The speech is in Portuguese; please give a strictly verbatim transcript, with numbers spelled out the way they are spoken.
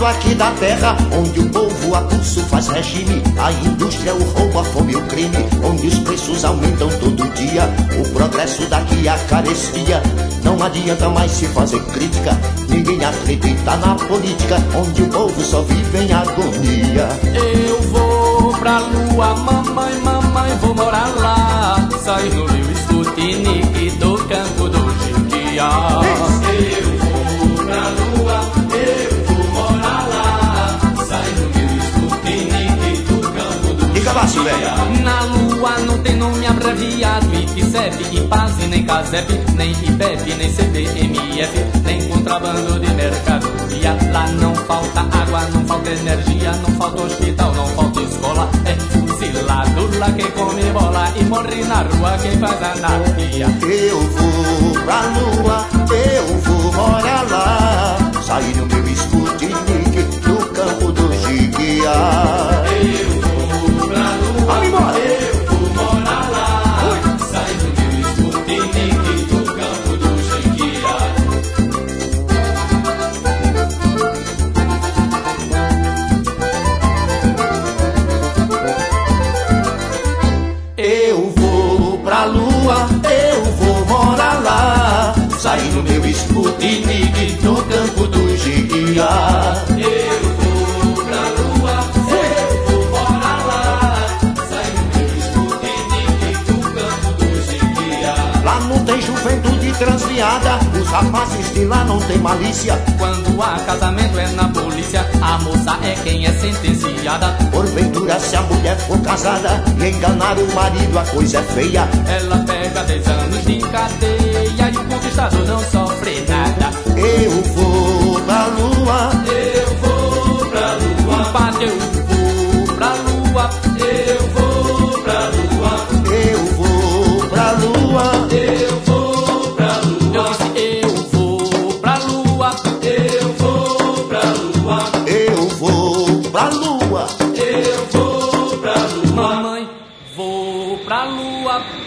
lado aqui da terra, onde o povo a pulso faz regime, a indústria, o roubo, a fome e o crime, onde os preços aumentam todo dia, o progresso daqui a carestia. Não adianta mais se fazer crítica, ninguém acredita na política, onde o povo só vive em agonia. Eu vou pra lua, mamãe, mamãe, vou morar lá. Sair no meu Sputnik do campo do Jequiá. Eu vou pra lua, eu vou morar lá. Sair no meu Sputnik do campo do Diga lá, Silvéia. Na lua não tem nome abreviado, I P C E P, IPASE, nem CASEP, nem I P E P, nem C D M F, nem contrabando de mercadoria. Lá não falta água, não falta energia, não falta hospital, não falta escola. É fuzilado lá quem come bola e morre na rua quem faz anarquia. Eu vou pra lua, eu vou morar lá. Sair no meu Sputnik do campo do Jequiá. Eu vou pra lua, Vamos embora. eu vou morar lá. Sair no meu Sputnik do campo do Jequiá. Eu vou pra lua, eu vou morar lá. Sair no meu Sputnik do campo do Jequiá. Eu vou pra lua, eu vou morar lá. Sair no meu Sputnik do campo do Jequiá. Lá não tem juventude transviada, os rapazes de lá não tem malícia. Quando há casamento é na polícia, a moça é quem é sentenciada. Porventura, se a mulher for casada e enganar o marido, a coisa é feia. Ela pega dez anos de cadeia e o conquistado não sofre nada. Eu vou pra lua, Eu vou pra lua, compadre, eu vou pra lua. Eu vou pra lua, eu vou pra lua. eu vou pra lua. Eu disse eu vou pra lua, eu vou pra lua. Eu vou pra lua. Eu vou pra lua. Mamãe, vou pra lua.